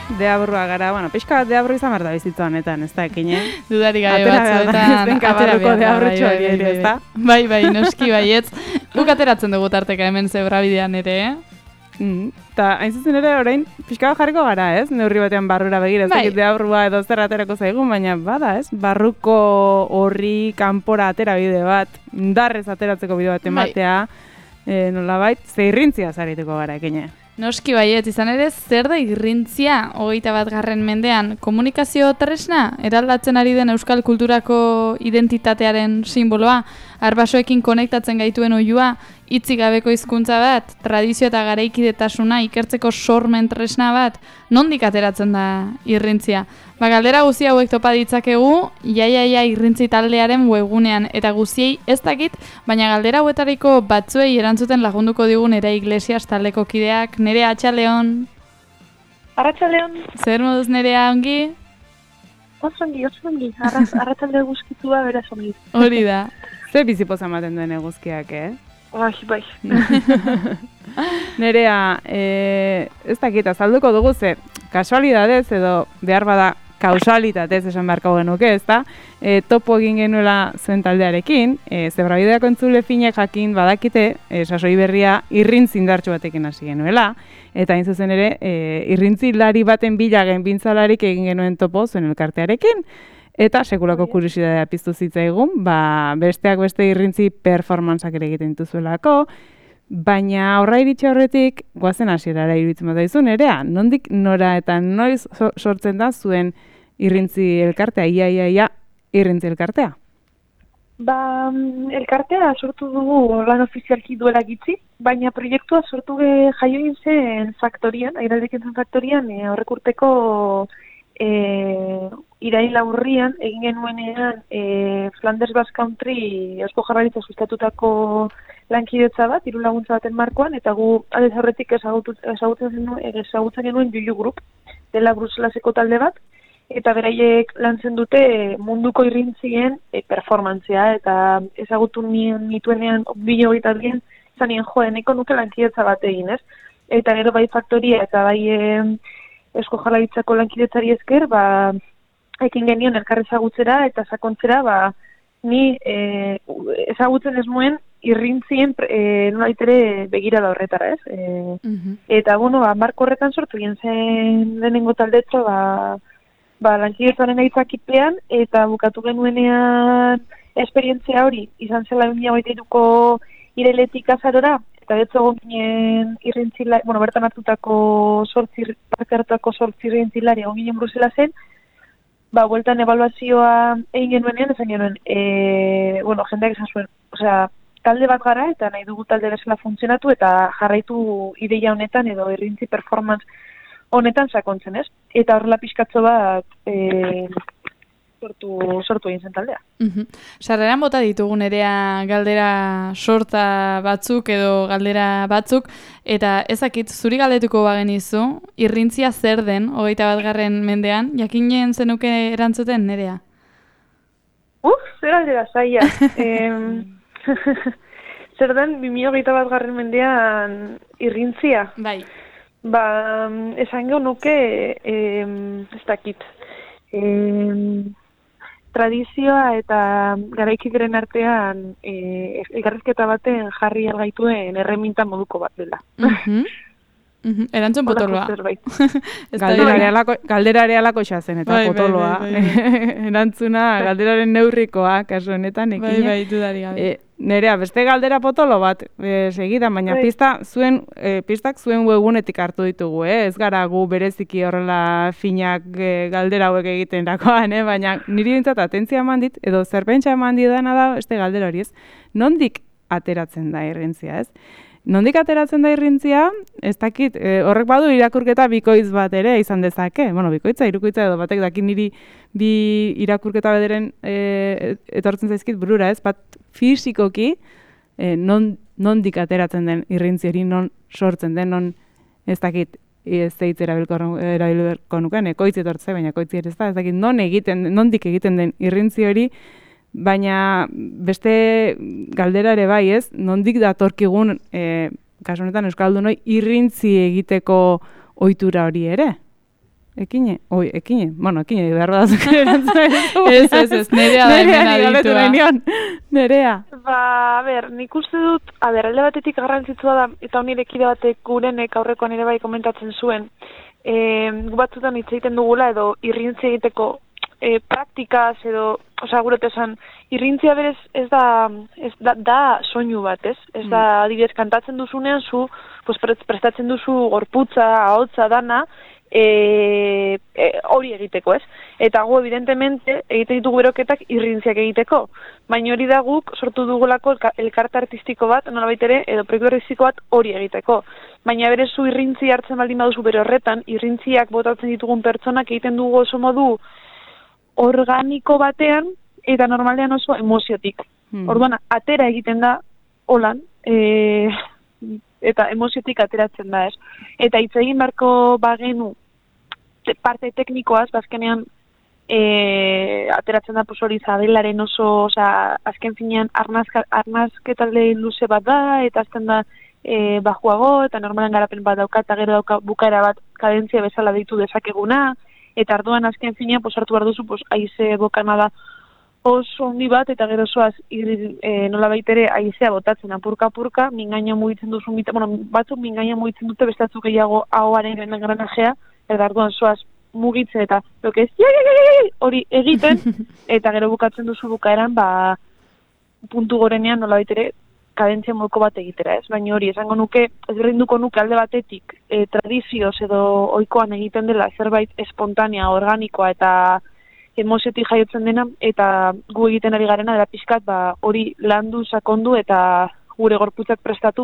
deabrua gara, bueno, pixka bat deabru izan behar da bizitza honetan, ez da, ekine? Dudarik gabe batzuetan atera behar da, bai, noski baietz. Guk ateratzen dugu tarteka hemen zebrabidean ere, Eta hain zuzen ere, orain, pixka bat jarriko gara, ez? Neurri batean barrura begira, ez dakit deabrua edo zer aterako zaigun, baina bada, ez? Barruko horri kanpora atera bide bat, indarrez ateratzeko bide bat ematea, nolabait, ze irrintzia zarituko gara, ekine. Noski baiet, izan ere, zer da irrintzia 21. mendean? Komunikazio tresna, eraldatzen ari den euskal kulturako identitatearen simboloa, arbasoekin konektatzen gaituen oihua, hitzik gabeko hizkuntza bat, tradizio eta garaikidetasuna ikertzeko sormen tresna bat, nondik ateratzen da irrintzia? Galdera guzti hauek topa ditzakegu, iaia irrintzi taldearen webgunean, eta guztiei ez dakit, baina galdera hauetariko batzuei erantzuten lagunduko digu Nerea Iglesias taldeko kideak. Nerea, atxaleon. Arratxaleon. Zer moduz, Nerea, ongi? Osongi. Arratxalde guzkitua beraz ongi. Hori da. Ze bizipoza ematen duen eguzkiak, Bai. Nerea, ez dakit, azalduko dugu ze, kasualidadez edo behar bada kausalitatez esan beharko genuke, ezta? Topo egin genuela zuen taldearekin, zebrabideako entzule finek jakin badakite, sasoi berria irrintzi indartsu batekin hasi genuela, eta hain zuzen ere, irrintzilari baten bila genbintzalarik egin genuen topo zuen elkartearekin, eta sekulako kuriosidadea piztu zitzaigun, besteak beste irrintzi performantzak ere egiten dituzuelako, baina aurra iritsi horretik, goazen hasierara iruditzen bat daizu, Nerea, nondik nora eta noiz sortzen da zuen irrintzi elkartea, ia irrintzi elkartea? Elkartea sortu dugu lan ofizialki duela gitzi, baina proiektua sortu jaioin zen faktorian, airaldekin zen faktorian, aurrek urteko iraila urrian, egin genuenean Flanders Basque Country Eusko Jaurlaritza sustatutako lankidetza bat, 3 laguntza baten markoan, eta gu aldez aurretik ezagutzen genuen Juju Group, dela Bruselaseko talde bat, eta beraiek lantzen dute munduko irrintzien performantzia, eta ezagutu nituenean 2022 zanien joeneko nuke lankidetza bat egin, ez? Eta gero bai faktoria eta bai Eusko Jaurlaritzako lankidetzari esker, ekin genion elkar ezagutzera eta sakontzera, ni ezagutzen ez nuen irrintzien nolait ere begira da horretara, ez? Eta, marko horretan sortu egin zen lehenengo taldetxo, lankidetzaren aitzakipean, eta bukatu genuenenean esperientzia hori, izan zela 2023ko irailetik azarora, eta betzogon ginen irrintzilari, bertan hartutako sortzi irrintzilari egon ginen Bruselasen, bueltan ebaluazioa egin genuenean, esan genuen, jendeak esan zuen, talde bat gara eta nahi dugu talde bezala funtzionatu eta jarraitu ideia honetan edo irrintzi performance honetan sakontzen, ez? Eta horrela pixkatzo bat sortu egin zen taldea. Sarreran bota ditugu Nerea galdera sorta batzuk edo galdera batzuk, eta ezakit zuri galdetuko bagenizu, irrintzia zer den 21. mendean, jakinen zenuke erantzuten, Nerea? Zer galdera zaila. Zer den 2021. mendean irrintzia? Bai. Esan genuke, ez dakit, tradizioa eta garaikideren artean elkarrizketa baten jarri algaituen erreminta moduko bat dela. Erantzun potoloa. Galdera arealako xazen eta potoloa. Erantzuna galderaren neurrikoa, kasu honetan. Bai, dudari gabe. Nerea, beste galdera potolo bat segidan, baina pistak zuen webunetik hartu ditugu, ez gara gu bereziki horrela finak galdera hauek egiten dakoan, baina niri dintzat atentzia eman dit, edo zerpentsa eman didana da, beste galdera hori ez, nondik ateratzen da irrintzia, ez? Nondik ateratzen da irrintzia, ez dakit, horrek badu irakurketa bikoitz bat ere izan dezake. Bikoitza, irukoitza edo batek daki niri bi irakurketa bederen etortzen zaizkit burura, ez? Bat fisikoki, nondik ateratzen den irrintzi hori, non sortzen den, non ez dakit, ez deitz erabilberko nuken, ekoitzi etortze, baina ekoitzi ere ez da, ez dakit, nondik egiten den irrintzi hori, baina beste galdera ere bai, ez? Nondik datorkigun, kasu honetan euskaldunoi, irrintzi egiteko ohitura hori ere? ekine? Bueno, ekine, behar badazuk erantzuen. Ez, nerea da hemen aditua. Nerea. Ba, nik uste dut, alde batetik garrantzitsua da, eta nire kide batek gurenek aurrekoan ere bai komentatzen zuen, gu batzutan hitz egiten dugula edo irrintzi egiteko praktikaz edo, gure esan, irrintzia berez ez da soinu bat, ez? Ez da, adibidez, kantatzen duzunean, zu prestatzen duzu gorputza, ahotsa, dana, hori egiteko, ez? Eta gu, evidentemente, egiten ditugu beroketak irrintziak egiteko. Baina hori da guk sortu dugulako elkarte artistiko bat, nolabait ere, edo proiektu artistiko bat hori egiteko. Baina bere zu irrintzi hartzen baldin baduzu bere horretan, irrintziak botatzen ditugun pertsonak egiten dugu oso modu organiko batean, eta normalean oso emoziotik. Orduan, atera egiten da, holan, eta emoziotik ateratzen da, ez? Eta hitz egin beharko bagenu parte teknikoaz, bazkenean ateratzen da hori Zabelaren oso, azken finean arnazketalde luze bat da, eta azten da bajuago, eta normalan garapen bat dauka, eta gero dauka bukaera bat kadentzia bezala deitu dezakeguna, eta arduan azken finean hartu behar duzu haize bokanada oso ondi bat, eta gero zoaz nola baitere haizea botatzen apurka-apurka, mingaina mugitzen duzu, batzuk mingaina mugitzen dute bestatzuk gehiago ahoaren engranajea, eta arduan zoaz mugitzen eta hori egiten, eta gero bukatzen duzu bukaeran, puntu gorenean nola baitere kadentzia molko bat egitera, ez? Baina hori, esango nuke, ezberdinduko nuke alde batetik tradizioz edo ohikoan egiten dela zerbait espontanea, organikoa eta emoziotik jaiotzen dena, eta gu egiten ari garena dela pixkat, hori landu, sakondu eta gure gorputzak prestatu,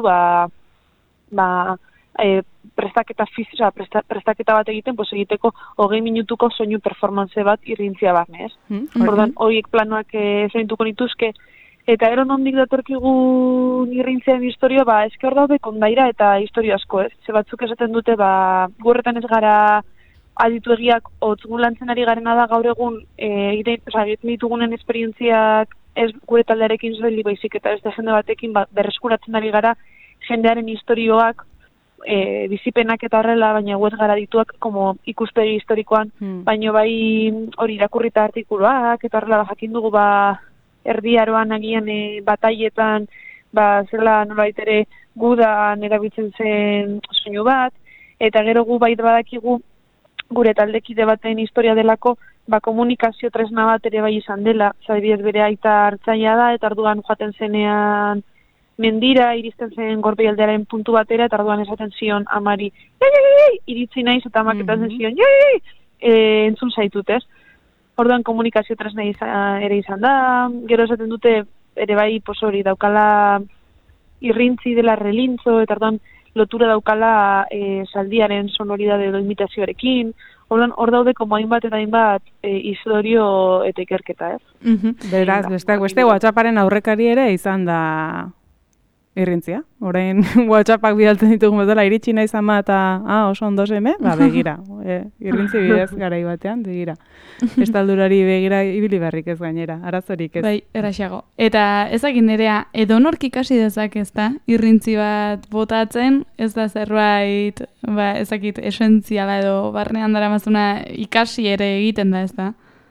prestaketa bat egiten, egiteko 20 minutuko soinu performance bat irrintzia barne, ez? Ordan, horiek planoak zeintuko nituzke, eta gero nondik datorkigun irrintzean historia, eske hor daude kondaira eta historia asko, ez? Ze batzuk esaten dute, gu horretan ez gara adituegiak gu lantzen ari garena da gaur egun egiten ditugunen esperientziak ez gure taldearekin soilik baizik eta beste jende batekin berreskuratzen ari gara jendearen historioak, bizipenak eta horrela, baina gu ez gara dituak ikuspegi historikoan, baina bai hori irakurrita artikuluak eta horrela jakin dugu Erdi Aroan agian batailetan zela nolabait ere gudan erabiltzen zen soinu bat, eta gero gu bai badakigu gure taldekide baten historia delako, komunikazio tresna bat ere bai izan dela, adibidez bere aita hartzailea da, eta arduan joaten zenean mendira, iristen zen Gorbealdearen puntu batera, eta arduan esaten zion amari, iritzi naiz, eta amak etatzen zion, entzun zaitut, ez? Orduan komunikazio tresna ere izan da, gero esaten dute ere bai hori daukala irrintzi dela relintzo, eta orduan lotura daukala zaldiaren sonoridade edo imitazioarekin, hor daude hainbat eta hainbat historio eta ikerketa, ez? Beraz, beste WhatsApparen aurrekari ere izan da irrintzia. Orain WhatsAppak bidaltzen ditugun bezala iritsi nahi zama eta oso ondo seme, begira. Irrintzi bidez garai batean, begira. Estaldurari begira ibili berrik ez gainera, arazorik ez. Bai, eraxago. Eta ezagin nerea, edonork ikasi dezak ez da, irrintzi bat botatzen, ez da zerbait, ezakit, esentziala edo barnean daramazuna ikasi ere egiten da ez da?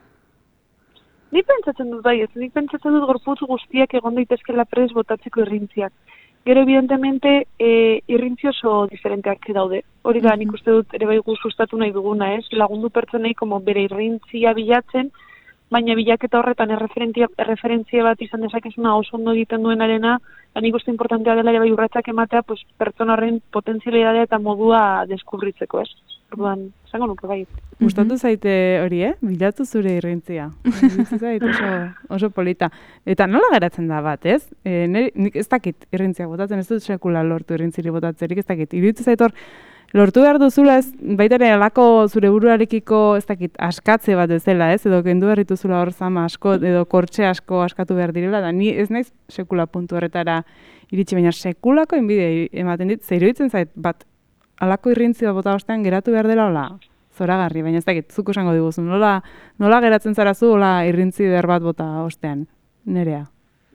Nik pentsatzen dut nik pentsatzen dut gorputz guztiak egon daitezkela prest botatzeko irrintziak. Gero, evidentemente, irrintzi oso diferenteak daude. Hori da, nik uste dut ere bai sustatu nahi duguna, ez? Lagundu pertsonei bere irrintzia bilatzen, baina bilaketa horretan erreferentzia bat izan dezakezuna oso ondo egiten duenarena, nik uste importantea dela ere bai urratsak ematea, pertsona horren potentzialidadea eta modua deskubritzeko, ez? Orduan, esango nuke bai. Gustatu zaite hori, bilatu zure irrintzia. Gustatu zaite oso polita. Eta nola geratzen da bat, ez? Nik ez dakit irrintzia botatzen, ez dut sekula lortu irrintziri botatzerik, ez dakit. Iruditzen zait hor, lortu behar duzula ez, baita ere alako zure buruarekiko, ez dakit, askatze bat ez dela, ez? Edo kendu berritu zula hor zama asko, edo kortxe asko askatu behar direla, da ni ez naiz sekula puntu horretara iritsi, baina sekulako inbide ematen dit, ze iruditzen zait bat, alako irrintzi bat bota ostean geratu behar dela hola zoragarri, baina ez dakit, zuk esango diguzu, nola geratzen zarazu hola irrintzi behar bat bota ostean, nerea?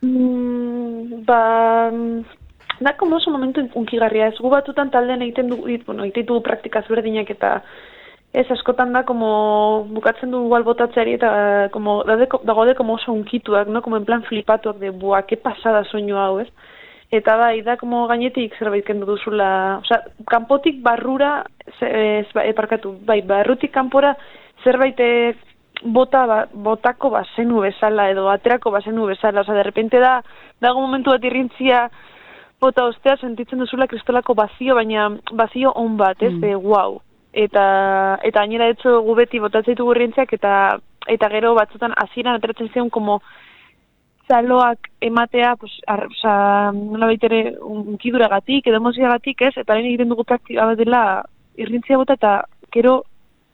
Da, oso momentu unkigarria, ez gu batzutan taldean egiten dugu praktikaz berdinak eta Ez, askotan da, como, bukatzen du igual botatzeari eta como, dagode como oso unkituak, no? Como en plan flipatuak de, buah, que pasada soinu hau, ez? Eta bai, da como gainetik zerbait kendu duzula, osea, kanpotik barrura, barrutik kanpora zerbait botako bazenu bezala edo aterako bazenu bezala, osea, de repente dago momentu bat irrintzia bota ostea sentitzen duzula kristolako bazio, baina bazio on bat, ez, de wow. Eta gainera etzo gu beti botatzen ditugu irrintziak eta gero batzutan hasieran ateratzen zion como zaloak ematea, pues, nola baitere unkiduragatik edo emoziagatik, ez? Eta lehen egiten dugu praktika bat dela irrintzia bota eta gero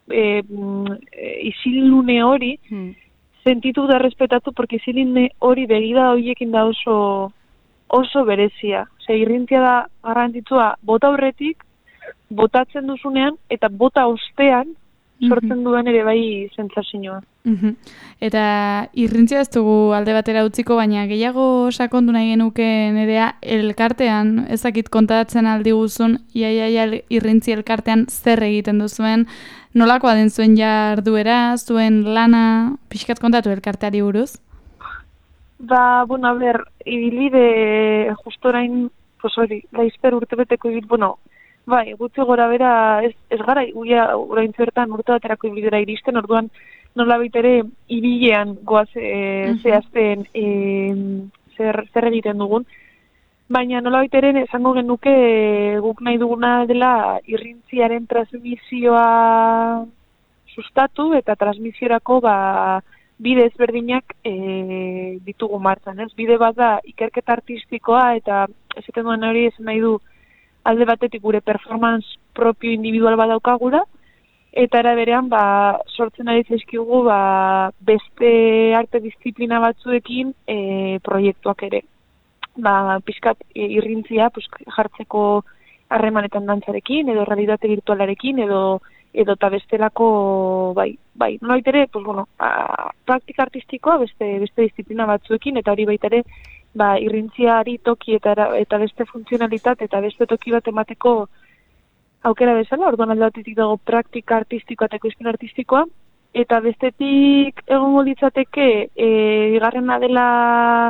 isilune hori sentitu da respetatu, porque isilune hori begida horiekin da oso berezia. Irrintzia da garrantzitsua bota aurretik, botatzen duzunean eta bota ostean sortzen duen ere bai sentsazioa. Eta irrintzia ez dugu alde batera utziko, baina gehiago sakondu nahi genuke nerea elkartean, ezakit kontatzen aldi guzun, iaia irrintzi elkartean zer egiten duzuen, nolakoa den zuen jarduera, zuen lana, pixkat kontatu elkarteari buruz? Bueno, a ber, ibilide justo orain, pues hori, laizper urtebeteko bai, gutxi gora bera, ez gara, orain zertan urte baterako ibilidera iristen, orduan nola ere ibilean goaz zehazten zer egiten dugun. Baina nola ere esango genuke guk nahi duguna dela irrintziaren transmisioa sustatu eta transmisiorako bide ezberdinak ditugu martzan. Ez? Bide bat da ikerketa artistikoa eta esaten duen hori esan nahi du alde batetik gure performance propio individual bat daukagula, eta era berean sortzen ari zaizkigu beste arte disiplina batzuekin proiektuak ere. Pixkat irrintzia jartzeko harremanetan dantzarekin, edo realitate virtualarekin, edo eta bestelako, nola ere, praktika artistikoa beste disiplina batzuekin, eta hori baita ere, irrintziari toki eta beste funtzionalitate eta beste toki bat emateko aukera bezala, orduan alde batetik dago praktika artistikoa eta ekoizpen artistikoa, eta bestetik egongo litzateke bigarrena dela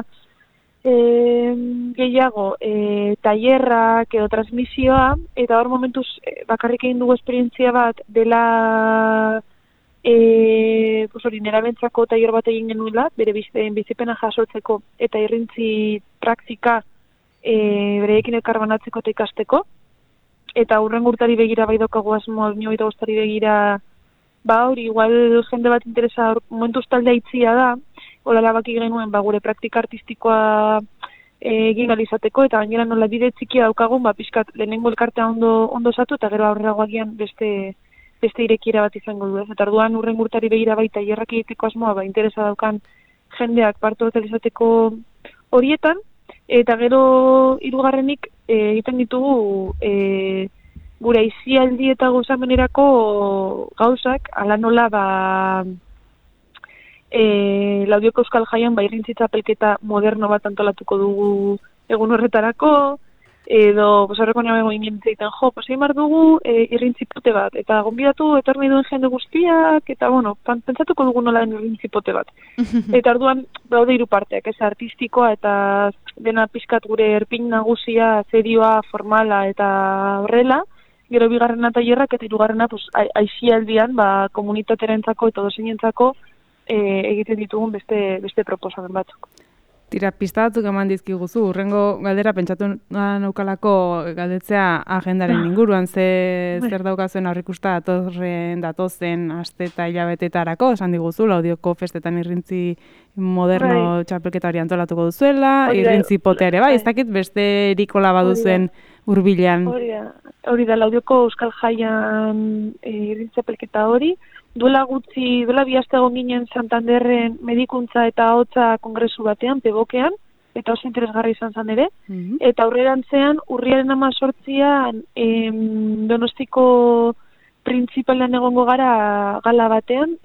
gehiago tailerrak edo transmisioa, eta hor momentuz bakarrik egin dugu esperientzia bat dela nerabentzako tailer bat egin genuela, bere bizipena jasotzeko eta irrintzi praktika bereekin elkarbanatzeko eta ikasteko. Eta hurrengo urtari begira bai daukagu asmoa, 2025 begira, hori, igual jende bat interesa momentuz taldea itzia da, hola baki genuen gure praktika artistikoa egin izateko, eta gainera nola bide txikia daukagun, pixkat lehenengo elkartea ondo osatu, eta gero aurrerago agian beste irekiera bat izango du. Eta orduan hurrengo urtari begira baita hierrak egiteko asmoa, interesa daukan jendeak partu bat izateko horietan, eta gero hirugarrenik egiten ditugu gure aisialdi eta gozamenerako gauzak, ala nola Laudioko Euskal Jaian irrintzi txapelketa moderno bat antolatuko dugu egun horretarako, edo horreko nago egin zeiten egin behar dugu irrintzi pote bat, eta gonbidatu etorri duen jende guztiak, eta pentsatuko dugu nola den irrintzi pote bat. Eta orduan daude hiru parteak, artistikoa eta dena pixkat gure erpin nagusia, zerioa, formala eta horrela, gero bigarrena tailerrak eta hirugarrena aisialdian komunitatearentzako eta dozeinentzako egiten ditugun beste proposamen batzuk. Tira, pista batzuk eman dizkiguzu, urrengo galdera pentsatu naukalako galdetzea agendaren inguruan, zer daukazuen aurrikusta datozen aste eta hilabetetarako, esan diguzu, Laudioko festetan irrintzi moderno txapelketa hori antolatuko duzuela, irrintzi potea ere, ez dakit beste erikola baduzuen hurbilean. Hori da, Laudioko Euskal Jaian irrintzi txapelketa hori, duela bi aste egon ginen Santanderren medikuntza eta ahotsa kongresu batean, Pebokean, eta oso interesgarri izan zen ere, eta aurrerantzean, urriaren 18an Donostiko printzipalean egongo gara gala batean,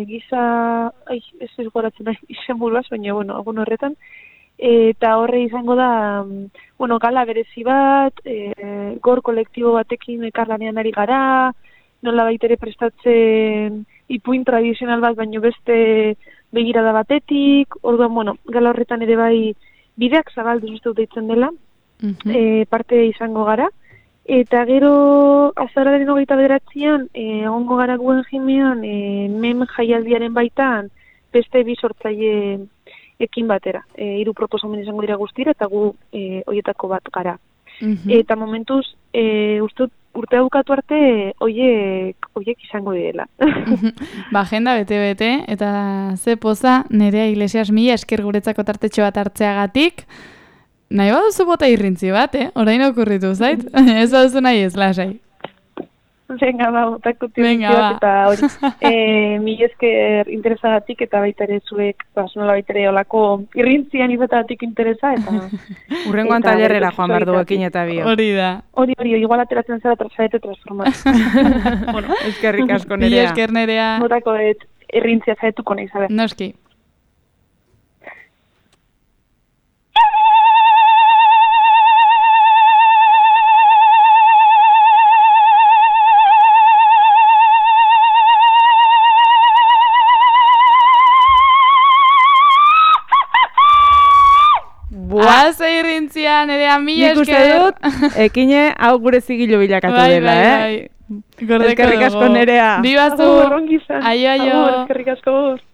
ez goratzen izen buruaz, baina, egun horretan, eta horre izango da, gala berezi bat, gor kolektibo batekin elkarlanean ari gara, nola baitere prestatzen ipuin tradizional bat, baino beste begirada batetik, orduan, bueno, gala horretan ere bai bideak zabalduz uste deitzen dela, parte izango gara. Eta gero azaroaren 29an egongo gara guen jimean mem jaialdiaren baitan beste bi sortzaile ekin batera. 3 proposamen izango dira guztira eta gu hoietako bat gara. Eta momentuz urte bukatu arte hoiek izango direla. Ba, agenda bete-bete eta ze poza Nerea Iglesias mila esker guretzako tartetxo bat hartzeagatik. Nahi baduzu bota irrintzi bat, orain okurritu zait? Ez baduzu nahi ez, lasai. Venga, ba, botako irrintzi bat, eta hori, mila esker interesagatik, eta baita ere zuek, nola baita ere olako irrintzian izatatik interesa, eta... Urrengoan talerrera joan behar duekin eta bio. Hori da. Hori, igual ateratzen zara trazadete transformaz. Bueno, eskerrik asko Nerea. Mila esker Nerea. Botako irrintzia zaetuko nahi, zabe. Noski. Ze irrintzia, Nerea, mila esker. Nik uste dut, ekine hau gure zigilo bilakatu dela, Bai. Eskerrik asko Nerea. Bibazu. Agur, ongi izan. Aio. Eskerrik asko.